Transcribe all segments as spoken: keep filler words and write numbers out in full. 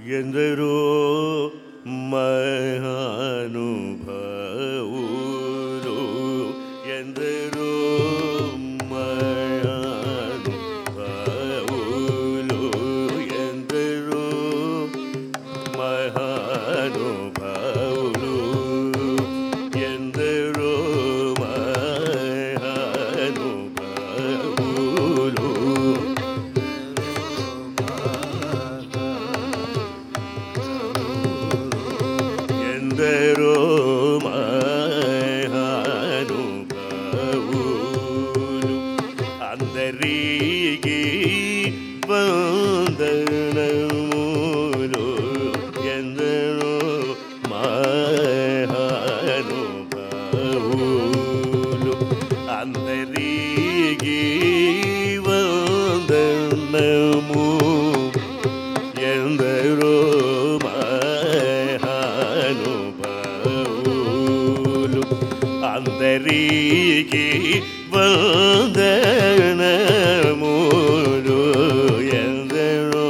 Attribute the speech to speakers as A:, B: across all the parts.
A: ఎందరో మహానుభావులు ఎందరో మహానుభావులు ఎందరో మహానుభావులు ఎందరో మహానుభావులు ఎందరో మహానుభావులు అందరికీ వందనములు ఎందరో మహానుభావులు అందరికీ వందనము ఎందరో మహానుభావులు అందరికీ వందనములు ఎందరో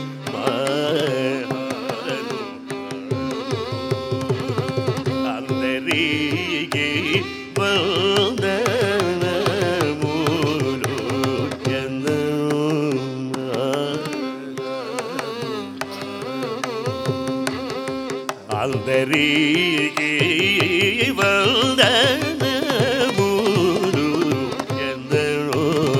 A: మహానుభావులు అందరికీ వందనములు ఎందరో అందరికీ వందనములు ఎందరో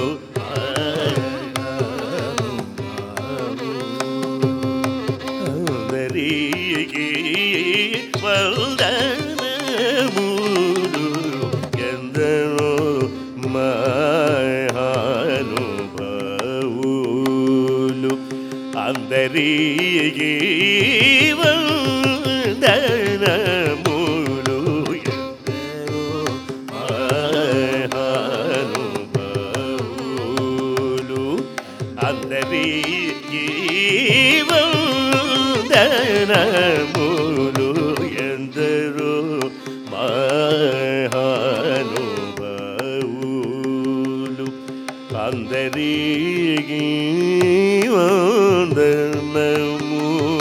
A: అందరికీ వందనములు ఎందరో మహానుభావులు అందరికీ వందనములు ఎందరో మహానుభావులు అందరికీ వందనములు ఎందరో మహానుభావులు అందరికీ వందనము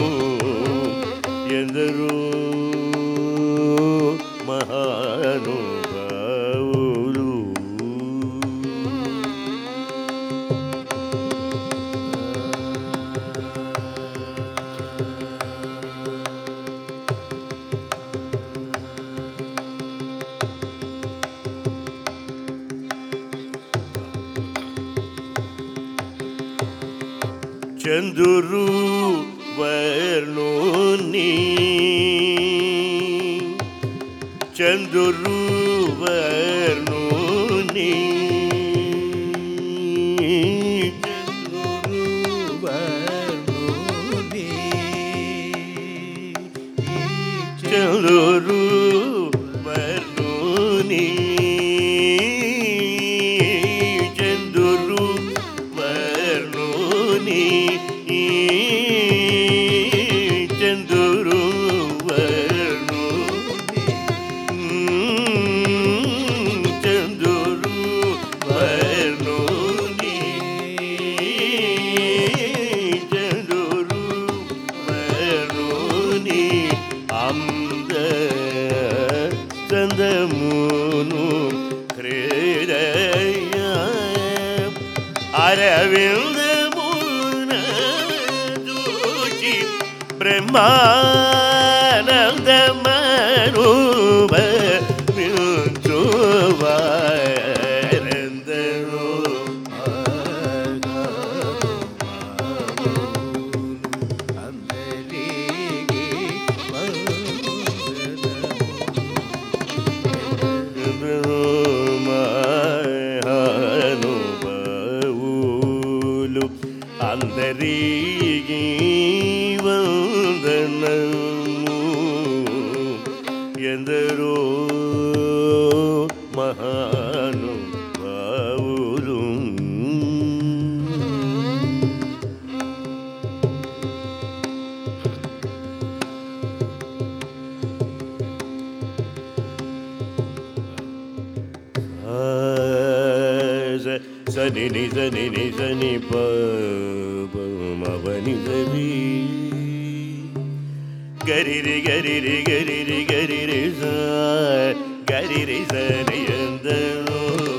A: ఎందరో మహానుభావులు చంద్రు వర్ణోని చంద్రు వర్ణోని చంద్రు వర్ణోని చంద్రు వర్ణోని చంద్రు వర్ణోని చంద్రు వర్ణోని చంద్రు వర్ణోని చంద్రు వర్ణోని అంద చందమును హృదయ అరవిందమున చూచి బ్రహ్మానందమనుభ వించువారెందరో మహానుభావులు అందరికీ వందనము ఎందరో మహానుభావులు సని నిజని నిజని ప మవని సరి గరిరి గరిరి గరిరి గరిరి స గరిరి సరి ఎందరో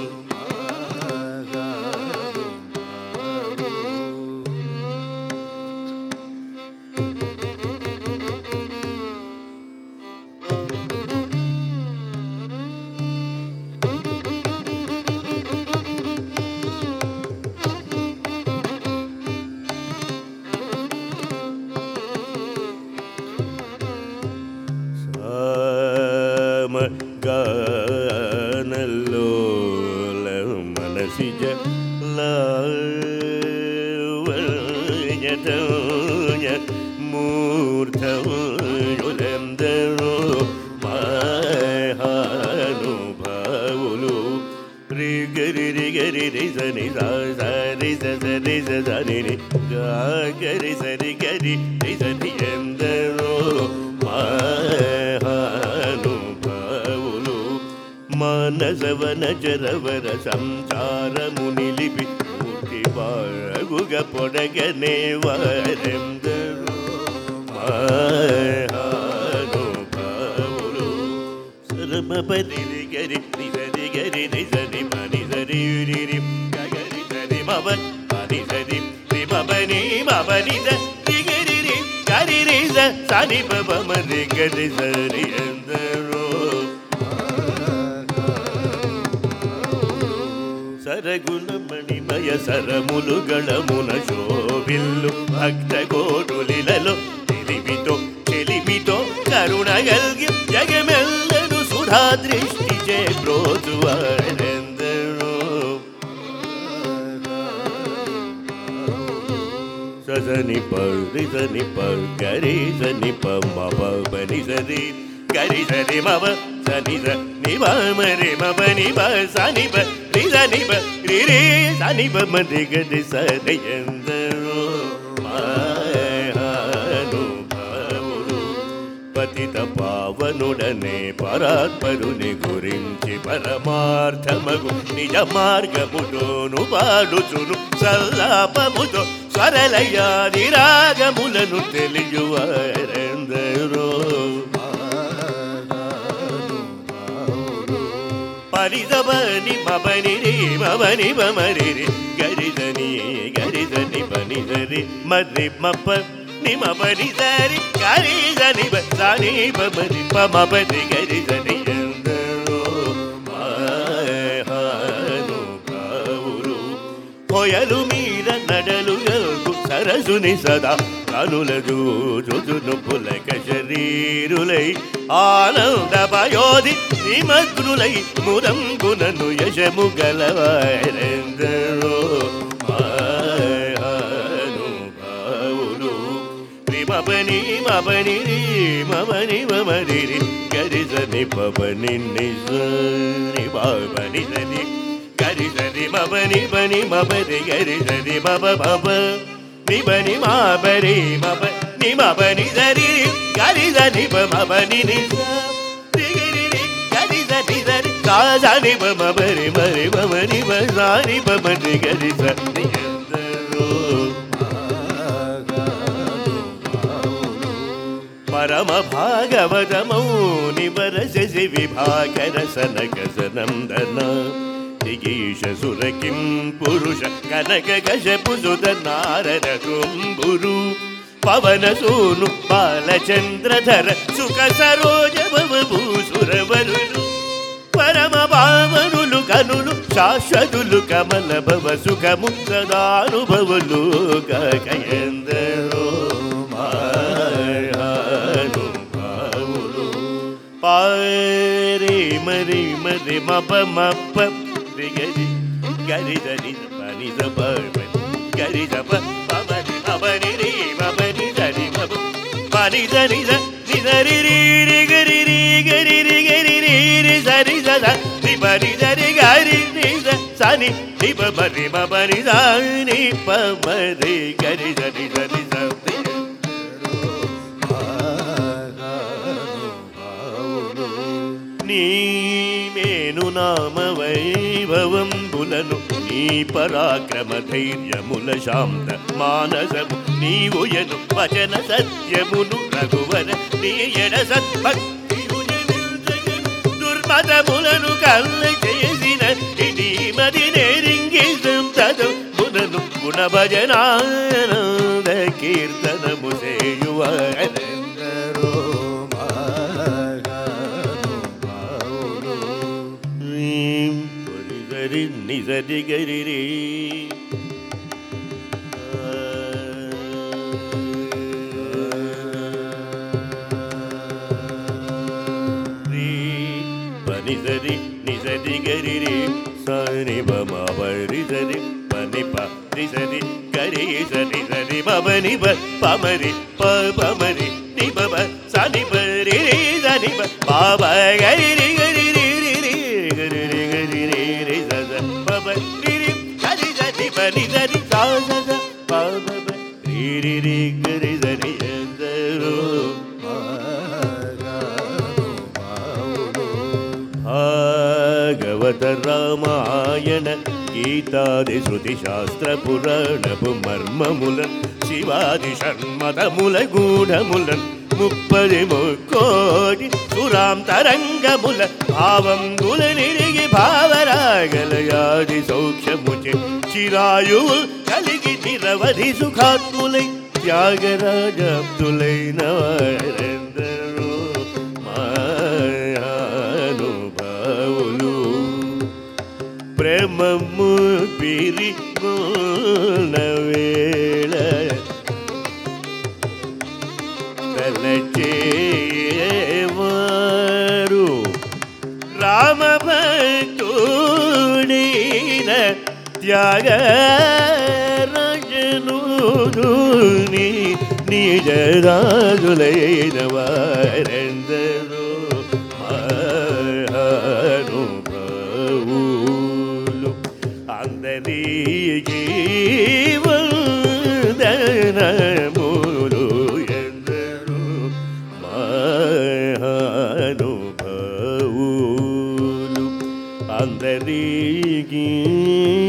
A: గానల్లో మనసిజ లావణ్యతయ మూర్ధయులందరో మహానుభావులు రి గరి రి గరి రి సని సరి సరి సని గా గరి సరి గరి రి సని ఎందరో మానసవన జరవర సంసారము నిలిపి పూర్తి బాగుగ పొడగనే వారెందరో మహానుభావులు సరమ పరి గరి నిజరి గరి నిజరి మని సరి రి గరి సరి మవ పని సరి రి మబని మబని సరి గరి రి గరి రి సని బబ మరి గరి సరి ఎందరో సరగుణ మణిమయ సరములు గళమున శోభిల్లు భక్త కోటులిలలో తెలివితో చెలిమితో కరుణ గల్గి జగమెల్లను సుధా దృష్టి చే బ్రోజువారెందరో సని పరి సని ప గరి సని ప మప బని సరి గరి సరి మవ సని స నివ మరి మవ నివ సని ప రి సని ప రి రి సని ప మరి గరి సరి ఎందరో మహానుభావులు పతిత పావనుడనే పరాత్పరుని గురించి పరమార్థమగు నిజ మార్గముతోను పాడుచును సల్లాపముతో స్వరలయాది రాగములను తెలియవారెందరో పరిదవని మబని రే మబని బమరి రే గరిదని గరిదని బని సరి మర్రి మప్ప నిమబని సరి గరిదని బని బమరి పమబని గరిదని ఎందరో మహానుభావులు కొయలు మీర నడలు గల్గు సరసుని సదా కనుల జూజును పులక శరీరులై ఆనంద పయోధి నిమగ్నులై ముదంబునను యశము గలవారెందరో మహానుభావులు రిమబని మబని మబని మమరి గరిజని పబని నిజని బాబని సని గరిజని మబని బని మబరి గరిజని మబ మబ నిబని మాబరి మబ నిమబని సరి గరిజని మబని నిజ గరిజని సరి కాజని మబరి మరి మమని మని మమని గరిజ పరమ భాగవతమౌ నివరసి విభాకర సనకసనందన దిగీష సురకిం పురుష కనక గజపుసుత నారద కుంభురు పవన సూను బాలచంద్రధర సుఖ సరోజ భూసురవరులు పరమ భావనులు కనులు శాశ్వతులు కమల భవ సుఖము సదానుభవులు గయందరో మహానుభావులు పారే మరి మరి మప మప గరి గరి ధరి పని దప గరి దప పబని పబని రి పబని ధరి మప పని ధరి ధరి ధరి రి రి గరి రి గరి రి గరి రి రి సరి సద రి పని ధరి గరి రి సని రి పబని పబని సని పబని గరి ధరి ధరి సని నీ మేను నామ వైభవంబులను నీ పరాక్రమ ధైర్యముల శాంత మానసము నీవుయను వచన సత్యమును రఘువర నీ ఎడ సద్భక్తి దుర్మతములను కల్ల చేసిన ఇటీమది నేరింగితం మునను గుణ భజనానంద కీర్తనము చేయువారెందరో మహానుభావులు నిజరి గరి రే నిజరి నిజరి గరి రే సని బమరి సరి పని పరి గరి సని సరి బమని పమరి పమరి ని బమ సని బరి రే సని బాబ గరి రి గరి రి రి రి గరి రి గరి రి రి సద బమ రి రి గరి సని బని సని సా సద బాబ రి రి రి గరి సని ఎందరో భాగవత రామాయణ గీతాది శృతి శాస్త్ర పురాణపు మర్మములన్ శివాది షణ్మతముల గూఢములన్ ముప్పది ముక్కోటి సురాంతరంగముల భావంబుల నిరిగి భావరాగలయాది సౌఖ్యముచే చిరాయువు కలిగి నిరవధి సుఖాత్ములై త్యాగరాజాప్తులైన వారెందరో మహానుభావులు ప్రేమము పిరిగోన వేళ తలచేవారు రామభక్తుడైన త్యాగరాజను నిజరాజులైన వారెందరో మహానుభావులు అందరికీ వందనములు ఎందరో మహానుభావులు అందరికీ